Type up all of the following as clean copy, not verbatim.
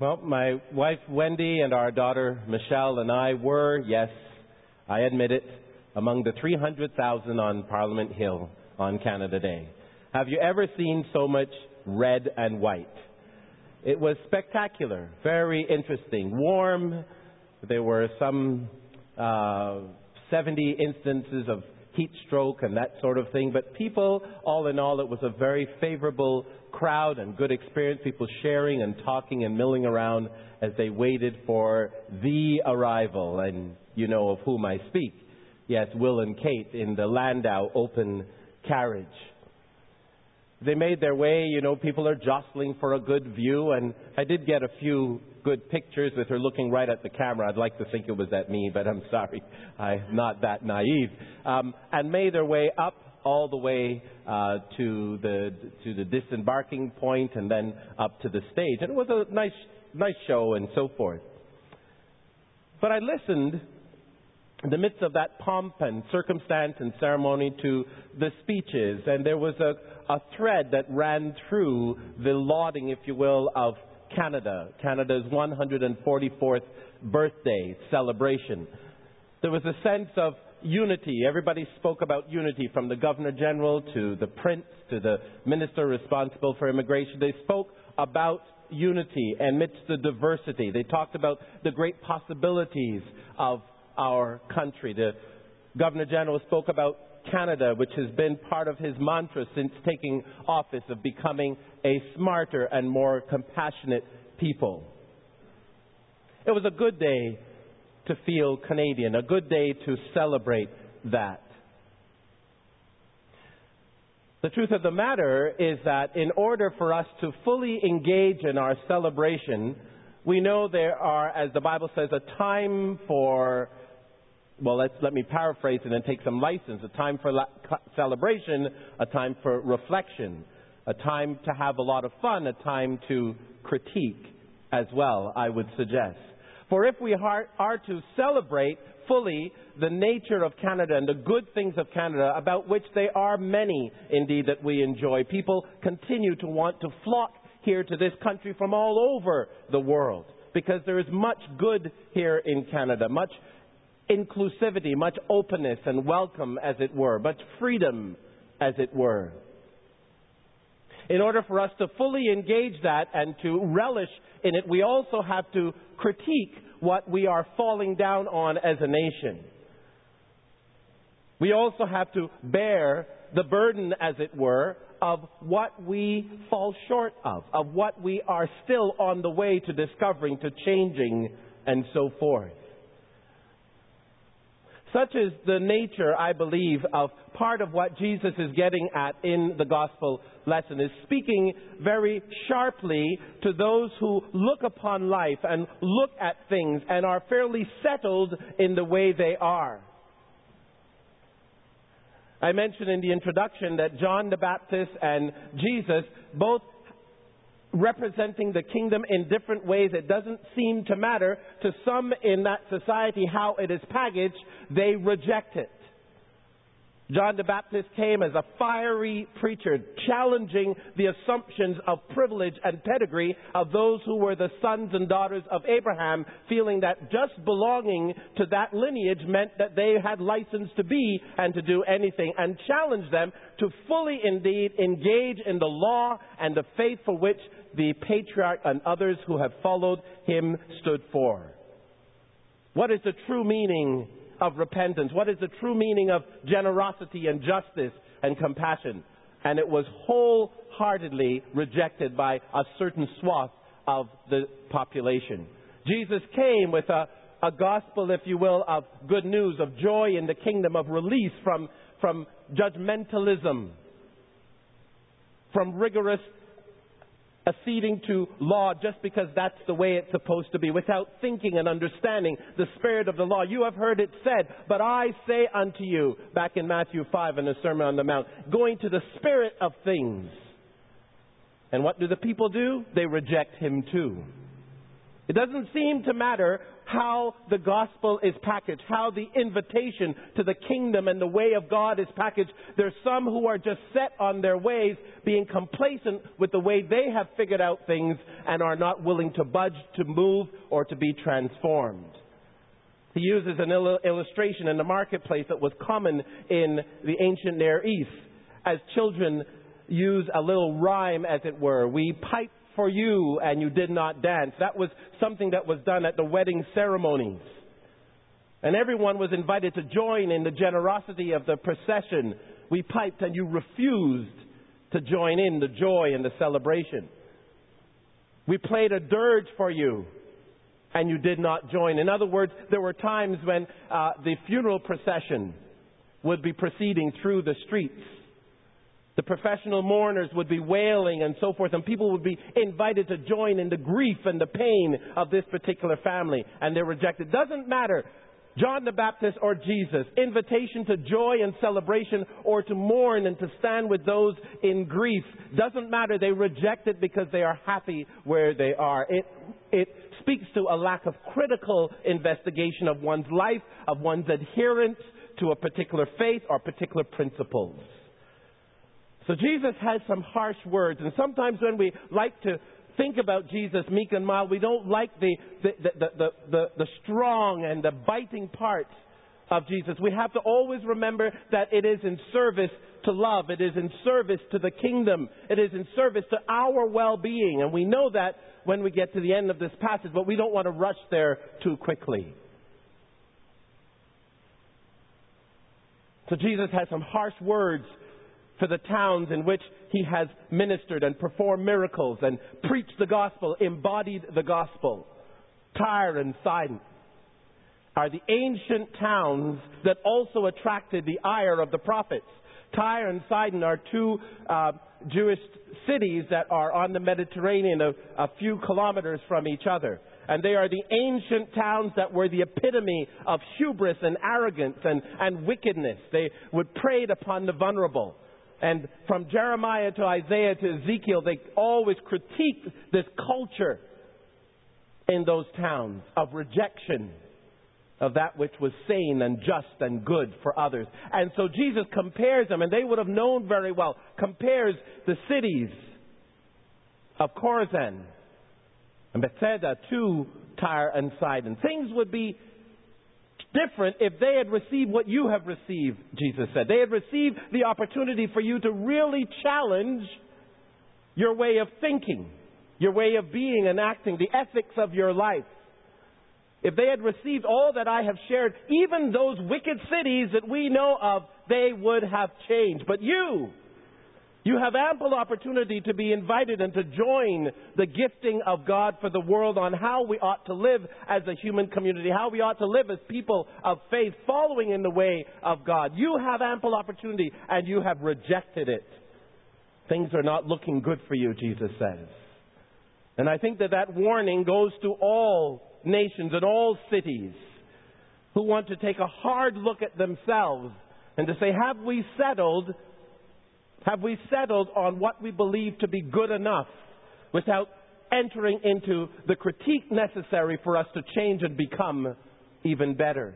Well, my wife Wendy and our daughter Michelle and I were, yes, I admit it, among the 300,000 on Parliament Hill on Canada Day. Have you ever seen so much red and white? It was spectacular, very interesting, warm. There were some 70 instances of heat stroke and that sort of thing. But people, all in all, it was a very favorable crowd and good experience. People sharing and talking and milling around as they waited for the arrival. And you know of whom I speak. Yes, Will and Kate in the Landau open carriage. They made their way, people are jostling for a good view, and I did get a few good pictures with her looking right at the camera. I'd like to think it was at me, but I'm sorry, I'm not that naive. And made their way up all the way to the disembarking point and then up to the stage. And it was a nice show and so forth. But I listened in the midst of that pomp and circumstance and ceremony to the speeches, and there was a thread that ran through the lauding, if you will, of Canada, Canada's 144th birthday celebration. There was a sense of unity. Everybody spoke about unity, from the Governor General to the Prince to the Minister responsible for immigration. They spoke about unity amidst the diversity. They talked about the great possibilities of our country. The Governor General spoke about Canada, which has been part of his mantra since taking office, of becoming a smarter and more compassionate people. It was a good day to feel Canadian, a good day to celebrate that. The truth of the matter is that in order for us to fully engage in our celebration, we know there are, as the Bible says, a time for, let me paraphrase it and take some license. A time for celebration, a time for reflection, a time to have a lot of fun, a time to critique as well, I would suggest. For if we are to celebrate fully the nature of Canada and the good things of Canada, about which there are many indeed that we enjoy, people continue to want to flock here to this country from all over the world, because there is much good here in Canada, much inclusivity, much openness and welcome, as it were, much freedom, as it were. In order for us to fully engage that and to relish in it, we also have to critique what we are falling down on as a nation. We also have to bear the burden, as it were, of what we fall short of what we are still on the way to discovering, to changing, and so forth. Such is the nature, I believe, of part of what Jesus is getting at in the gospel lesson, is speaking very sharply to those who look upon life and look at things and are fairly settled in the way they are. I mentioned in the introduction that John the Baptist and Jesus, both representing the kingdom in different ways. It doesn't seem to matter to some in that society how it is packaged. They reject it. John the Baptist came as a fiery preacher, challenging the assumptions of privilege and pedigree of those who were the sons and daughters of Abraham, feeling that just belonging to that lineage meant that they had license to be and to do anything, and challenged them to fully indeed engage in the law and the faith for which the patriarch and others who have followed him stood for. What is the true meaning of repentance? What is the true meaning of generosity and justice and compassion? And it was wholeheartedly rejected by a certain swath of the population. Jesus came with a gospel, if you will, of good news, of joy in the kingdom, of release from judgmentalism, from rigorous acceding to law just because that's the way it's supposed to be, without thinking and understanding the spirit of the law. You have heard it said, but I say unto you, back in Matthew 5 in the Sermon on the Mount, going to the spirit of things. And what do the people do? They reject him too. It doesn't seem to matter how the gospel is packaged, how the invitation to the kingdom and the way of God is packaged. There's some who are just set on their ways, being complacent with the way they have figured out things and are not willing to budge, to move, or to be transformed. He uses an illustration in the marketplace that was common in the ancient Near East. As children use a little rhyme, as it were. We piped for you and you did not dance. That was something that was done at the wedding ceremonies. And everyone was invited to join in the generosity of the procession. We piped and you refused to join in the joy and the celebration. We played a dirge for you and you did not join. In other words, there were times when the funeral procession would be proceeding through the streets. The professional mourners would be wailing and so forth, and people would be invited to join in the grief and the pain of this particular family, and they're rejected. Doesn't matter, John the Baptist or Jesus, invitation to joy and celebration or to mourn and to stand with those in grief, doesn't matter. They reject it because they are happy where they are. It speaks to a lack of critical investigation of one's life, of one's adherence to a particular faith or particular principles. So Jesus has some harsh words, and sometimes when we like to think about Jesus meek and mild, we don't like the strong and the biting parts of Jesus. We have to always remember that it is in service to love. It is in service to the kingdom. It is in service to our well-being. And we know that when we get to the end of this passage, but we don't want to rush there too quickly. So Jesus has some harsh words for the towns in which he has ministered and performed miracles and preached the gospel, embodied the gospel. Tyre and Sidon are the ancient towns that also attracted the ire of the prophets. Tyre and Sidon are two Jewish cities that are on the Mediterranean, a few kilometers from each other. And they are the ancient towns that were the epitome of hubris and arrogance and wickedness. They would prey upon the vulnerable. And from Jeremiah to Isaiah to Ezekiel, they always critiqued this culture in those towns of rejection of that which was sane and just and good for others. And so Jesus compares them, and they would have known very well, compares the cities of Chorazin and Bethsaida to Tyre and Sidon. Things would be different if they had received what you have received, Jesus said. They had received the opportunity for you to really challenge your way of thinking, your way of being and acting, the ethics of your life. If they had received all that I have shared, even those wicked cities that we know of, they would have changed. But you have ample opportunity to be invited and to join the gifting of God for the world on how we ought to live as a human community, how we ought to live as people of faith, following in the way of God. You have ample opportunity, and you have rejected it. Things are not looking good for you, Jesus says. And I think that warning goes to all nations and all cities who want to take a hard look at themselves and to say, have we settled on what we believe to be good enough without entering into the critique necessary for us to change and become even better?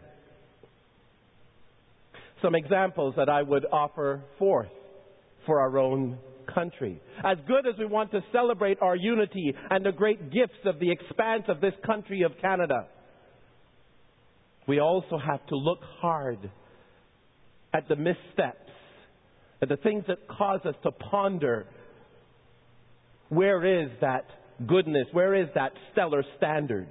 Some examples that I would offer forth for our own country. As good as we want to celebrate our unity and the great gifts of the expanse of this country of Canada, we also have to look hard at the missteps, at the things that cause us to ponder, where is that goodness? Where is that stellar standard?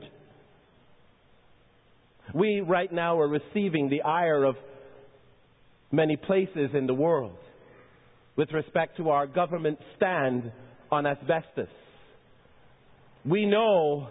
We right now are receiving the ire of many places in the world with respect to our government stand on asbestos. We know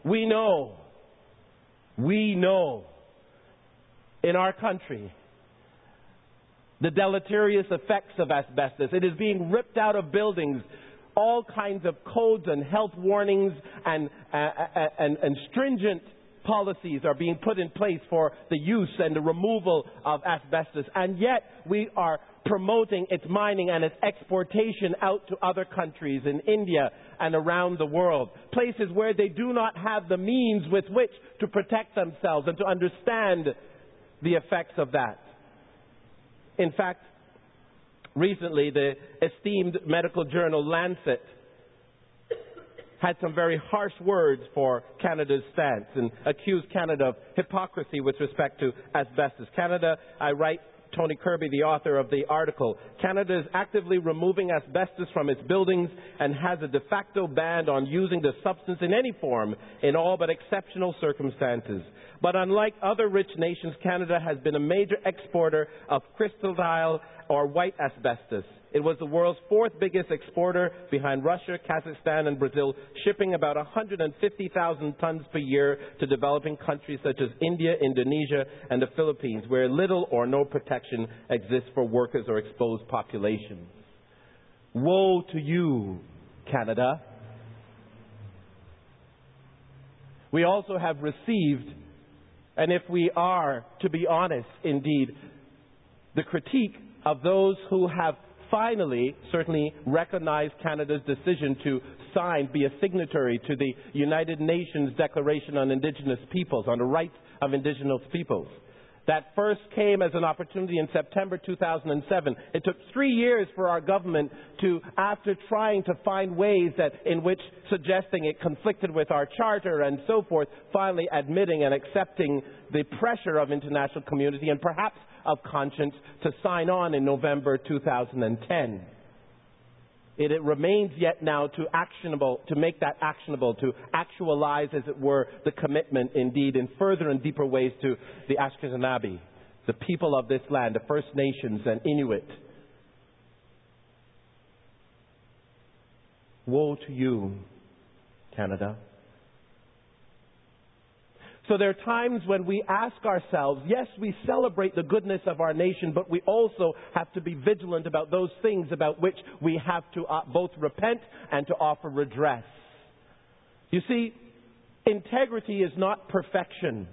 in our country the deleterious effects of asbestos. It is being ripped out of buildings. All kinds of codes and health warnings and stringent policies are being put in place for the use and the removal of asbestos. And yet we are promoting its mining and its exportation out to other countries in India and around the world. Places where they do not have the means with which to protect themselves and to understand the effects of that. In fact, recently the esteemed medical journal Lancet had some very harsh words for Canada's stance and accused Canada of hypocrisy with respect to asbestos. Canada, I write, Tony Kirby, the author of the article, Canada is actively removing asbestos from its buildings and has a de facto ban on using the substance in any form in all but exceptional circumstances. But unlike other rich nations, Canada has been a major exporter of crystalline or white asbestos. It was the world's fourth biggest exporter behind Russia, Kazakhstan, and Brazil, shipping about 150,000 tons per year to developing countries such as India, Indonesia, and the Philippines, where little or no protection exists for workers or exposed populations. Woe to you, Canada. We also have received, and if we are to be honest indeed, the critique of those who have finally, certainly recognized Canada's decision to be a signatory to the United Nations Declaration on Indigenous Peoples, on the rights of Indigenous peoples. That first came as an opportunity in September 2007. It took 3 years for our government to, after trying to find ways in which suggesting it conflicted with our charter and so forth, finally admitting and accepting the pressure of international community and perhaps of conscience to sign on in November 2010. It remains yet now to make that actionable, to actualize, as it were, the commitment indeed in further and deeper ways to the Anishinaabe, the people of this land, the First Nations and Inuit. Woe to you, Canada. So there are times when we ask ourselves, yes, we celebrate the goodness of our nation, but we also have to be vigilant about those things about which we have to both repent and to offer redress. You see, integrity is not perfection.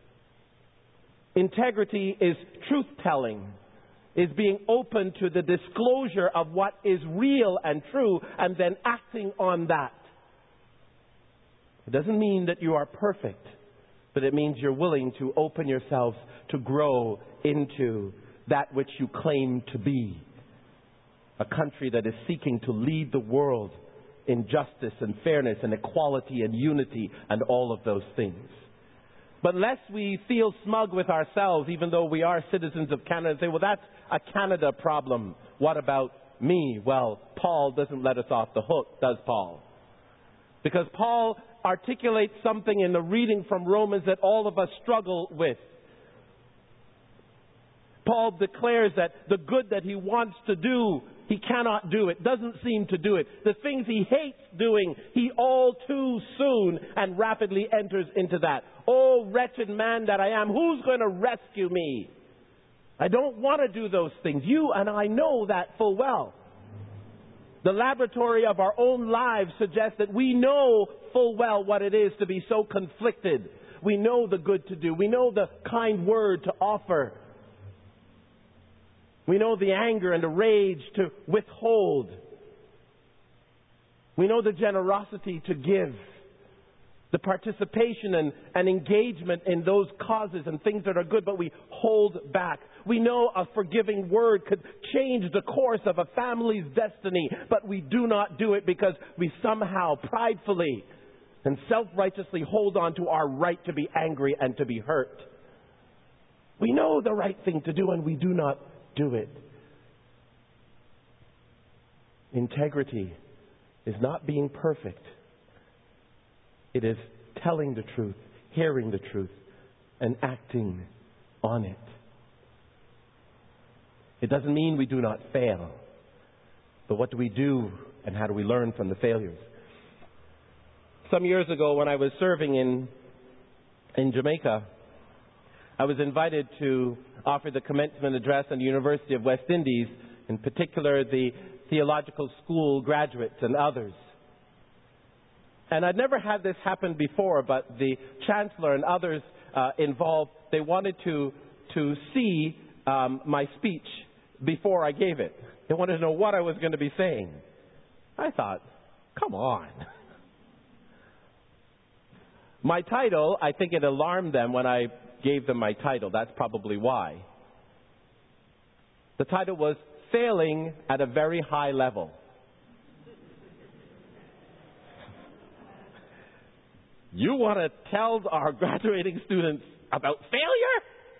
Integrity is truth-telling, is being open to the disclosure of what is real and true and then acting on that. It doesn't mean that you are perfect, but it means you're willing to open yourselves to grow into that which you claim to be. A country that is seeking to lead the world in justice and fairness and equality and unity and all of those things. But unless we feel smug with ourselves, even though we are citizens of Canada, and say, well, that's a Canada problem. What about me? Well, Paul doesn't let us off the hook, does Paul? Because Paul articulates something in the reading from Romans that all of us struggle with. Paul declares that the good that he wants to do, he cannot do it, doesn't seem to do it. The things he hates doing, he all too soon and rapidly enters into that. Oh, wretched man that I am, who's going to rescue me? I don't want to do those things. You and I know that full well. The laboratory of our own lives suggests that we know full well what it is to be so conflicted. We know the good to do. We know the kind word to offer. We know the anger and the rage to withhold. We know the generosity to give. The participation and engagement in those causes and things that are good, but we hold back. We know a forgiving word could change the course of a family's destiny, but we do not do it because we somehow pridefully and self-righteously hold on to our right to be angry and to be hurt. We know the right thing to do and we do not do it. Integrity is not being perfect. It is telling the truth, hearing the truth, and acting on it. It doesn't mean we do not fail. But what do we do and how do we learn from the failures? Some years ago when I was serving in Jamaica, I was invited to offer the commencement address at the University of West Indies, in particular the theological school graduates and others. And I'd never had this happen before, but the chancellor and others involved, they wanted to see my speech before I gave it. They wanted to know what I was going to be saying. I thought, come on. My title, I think it alarmed them when I gave them my title. That's probably why. The title was Failing at a Very High Level. You want to tell our graduating students about failure?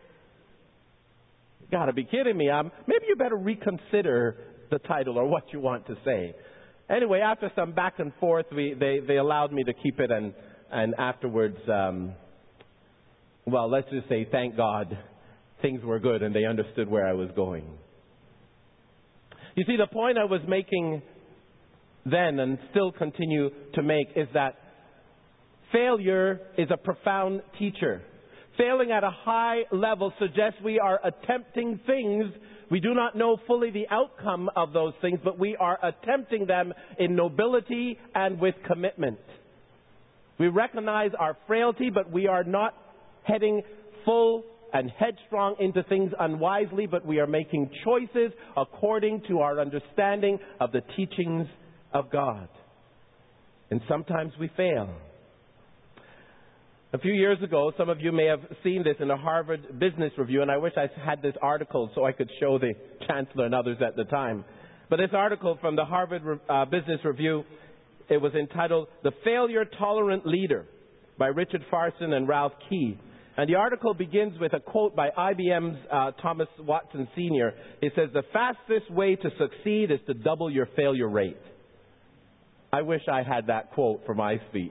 You got to be kidding me. Maybe you better reconsider the title or what you want to say. Anyway, after some back and forth, they allowed me to keep it, and afterwards, well, let's just say, thank God, things were good and they understood where I was going. You see, the point I was making then and still continue to make is that failure is a profound teacher. Failing at a high level suggests we are attempting things. We do not know fully the outcome of those things, but we are attempting them in nobility and with commitment. We recognize our frailty, but we are not heading full and headstrong into things unwisely, but we are making choices according to our understanding of the teachings of God. And sometimes we fail. A few years ago, some of you may have seen this in a Harvard Business Review, and I wish I had this article so I could show the chancellor and others at the time. But this article from the Harvard Business Review, it was entitled The Failure Tolerant Leader by Richard Farson and Ralph Key. And the article begins with a quote by IBM's Thomas Watson Sr. It says, "The fastest way to succeed is to double your failure rate." I wish I had that quote for my speech.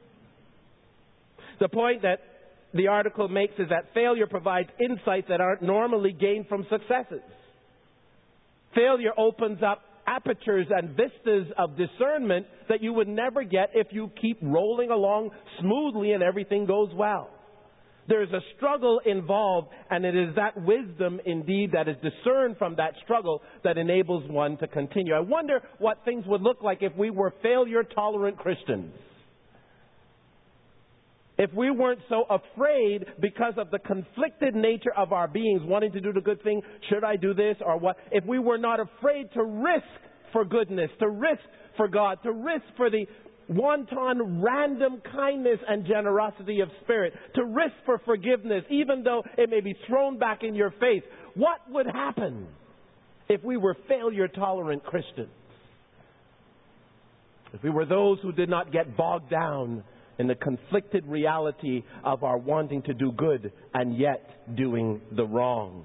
The point that the article makes is that failure provides insights that aren't normally gained from successes. Failure opens up apertures and vistas of discernment that you would never get if you keep rolling along smoothly and everything goes well. There's a struggle involved, and it is that wisdom indeed that is discerned from that struggle that enables one to continue. I wonder what things would look like if we were failure-tolerant Christians. If we weren't so afraid because of the conflicted nature of our beings, wanting to do the good thing, should I do this or what? If we were not afraid to risk for goodness, to risk for God, to risk for the wanton, random kindness and generosity of spirit, to risk for forgiveness, even though it may be thrown back in your face, what would happen if we were failure-tolerant Christians? If we were those who did not get bogged down in the conflicted reality of our wanting to do good and yet doing the wrong.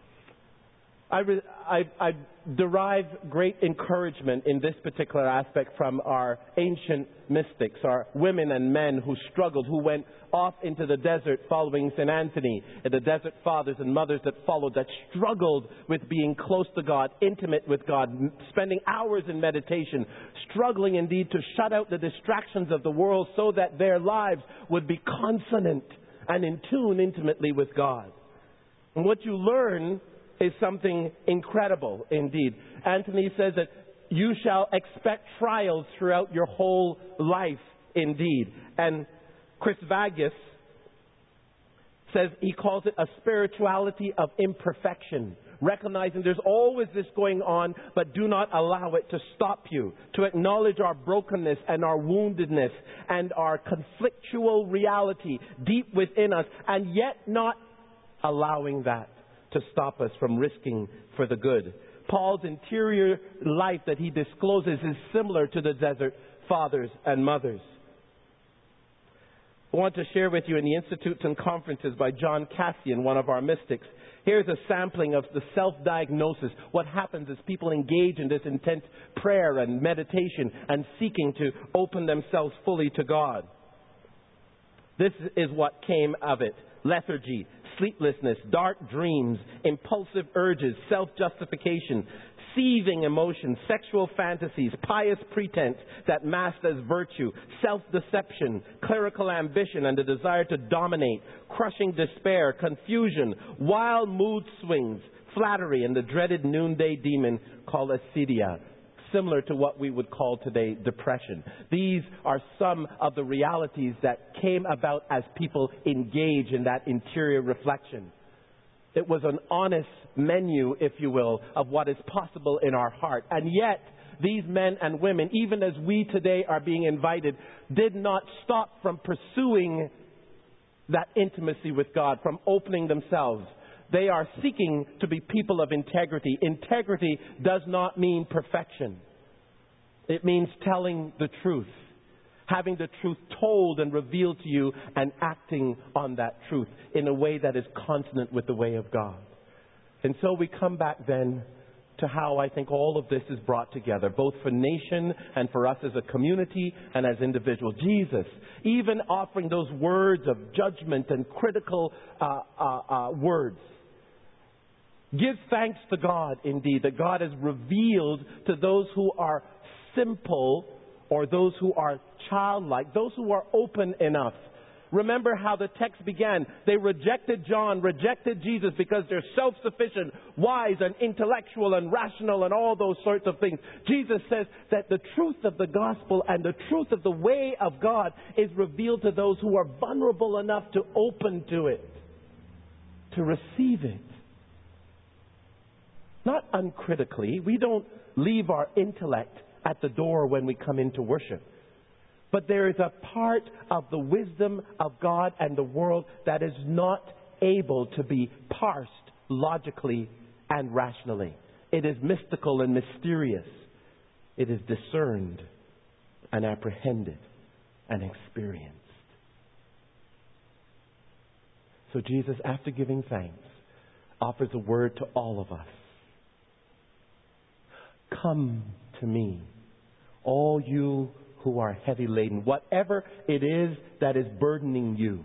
I derive great encouragement in this particular aspect from our ancient mystics, our women and men who struggled, who went off into the desert following St. Anthony, and the desert fathers and mothers that followed, that struggled with being close to God, intimate with God, spending hours in meditation, struggling indeed to shut out the distractions of the world so that their lives would be consonant and in tune intimately with God. And what you learn is something incredible indeed. Anthony says that you shall expect trials throughout your whole life indeed. And Chris Vagas says he calls it a spirituality of imperfection, recognizing there's always this going on, but do not allow it to stop you, to acknowledge our brokenness and our woundedness and our conflictual reality deep within us, and yet not allowing that to stop us from risking for the good. Paul's interior life that he discloses is similar to the desert fathers and mothers. I want to share with you in the Institutes and Conferences by John Cassian, one of our mystics. Here's a sampling of the self-diagnosis. What happens as people engage in this intense prayer and meditation and seeking to open themselves fully to God. This is what came of it. Lethargy, sleeplessness, dark dreams, impulsive urges, self-justification, seething emotions, sexual fantasies, pious pretense that masked as virtue, self-deception, clerical ambition and the desire to dominate, crushing despair, confusion, wild mood swings, flattery, and the dreaded noonday demon called acedia, similar to what we would call today depression. These are some of the realities that came about as people engage in that interior reflection. It was an honest menu, if you will, of what is possible in our heart. And yet, these men and women, even as we today are being invited, did not stop from pursuing that intimacy with God, from opening themselves. They are seeking to be people of integrity. Integrity does not mean perfection. It means telling the truth, having the truth told and revealed to you, and acting on that truth in a way that is consonant with the way of God. And so we come back then to how I think all of this is brought together, both for nation and for us as a community and as individuals. Jesus, even offering those words of judgment and critical words. Give thanks to God, indeed, that God has revealed to those who are simple, or those who are childlike, those who are open enough. Remember how the text began. They rejected John, rejected Jesus because they're self-sufficient, wise and intellectual and rational and all those sorts of things. Jesus says that the truth of the gospel and the truth of the way of God is revealed to those who are vulnerable enough to open to it, to receive it. Not uncritically. We don't leave our intellect at the door when we come into worship. But there is a part of the wisdom of God and the world that is not able to be parsed logically and rationally. It is mystical and mysterious. It is discerned and apprehended and experienced. So Jesus, after giving thanks, offers a word to all of us. Come to me, all you who are heavy laden, whatever it is that is burdening you.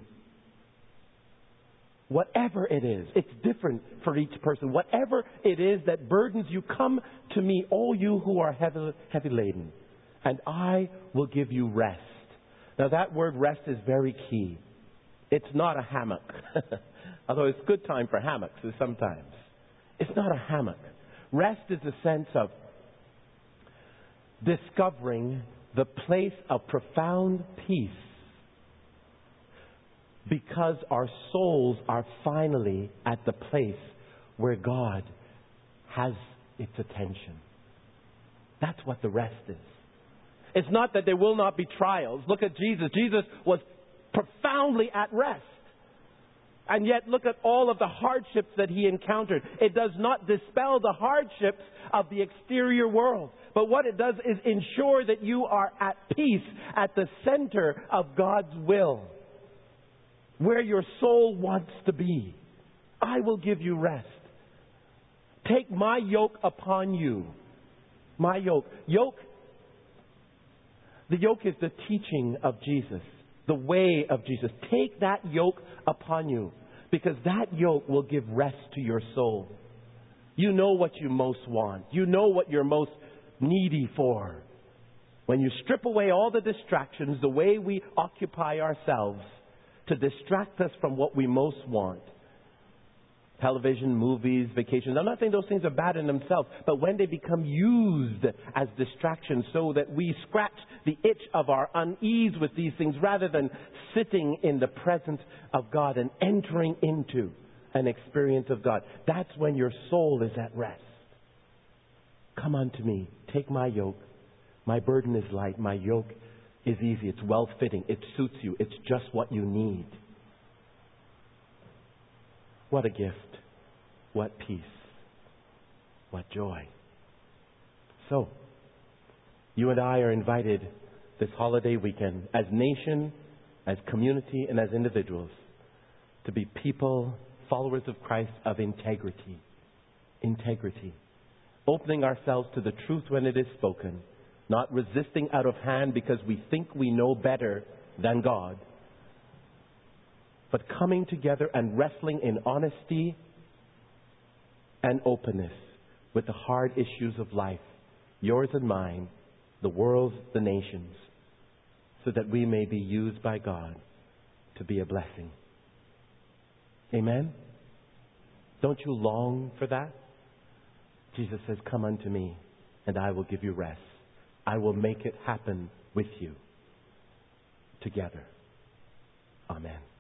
Whatever it is, it's different for each person. Whatever it is that burdens you, come to me, all you who are heavy laden, and I will give you rest. Now that word rest is very key. It's not a hammock, although it's a good time for hammocks sometimes. It's not a hammock. Rest is a sense of discovering the place of profound peace, because our souls are finally at the place where God has its attention. That's what the rest is. It's not that there will not be trials. Look at Jesus. Jesus was profoundly at rest. And yet look at all of the hardships that he encountered. It does not dispel the hardships of the exterior world. But what it does is ensure that you are at peace at the center of God's will, where your soul wants to be. I will give you rest. Take my yoke upon you. My yoke. The yoke is the teaching of Jesus, the way of Jesus. Take that yoke upon you, because that yoke will give rest to your soul. You know what you most want. You know what you're most needy for. When you strip away all the distractions, the way we occupy ourselves to distract us from what we most want. Television, movies, vacations. I'm not saying those things are bad in themselves, but when they become used as distractions so that we scratch the itch of our unease with these things rather than sitting in the presence of God and entering into an experience of God, that's when your soul is at rest. Come unto me, take my yoke. My burden is light, my yoke is easy, it's well-fitting, it suits you, it's just what you need. What a gift. What peace. What joy. So, you and I are invited this holiday weekend as nation, as community, and as individuals to be people, followers of Christ, of integrity. Integrity. Opening ourselves to the truth when it is spoken. Not resisting out of hand because we think we know better than God. But coming together and wrestling in honesty and openness with the hard issues of life, yours and mine, the world's, the nations, so that we may be used by God to be a blessing. Amen? Don't you long for that? Jesus says, come unto me and I will give you rest. I will make it happen with you together. Amen.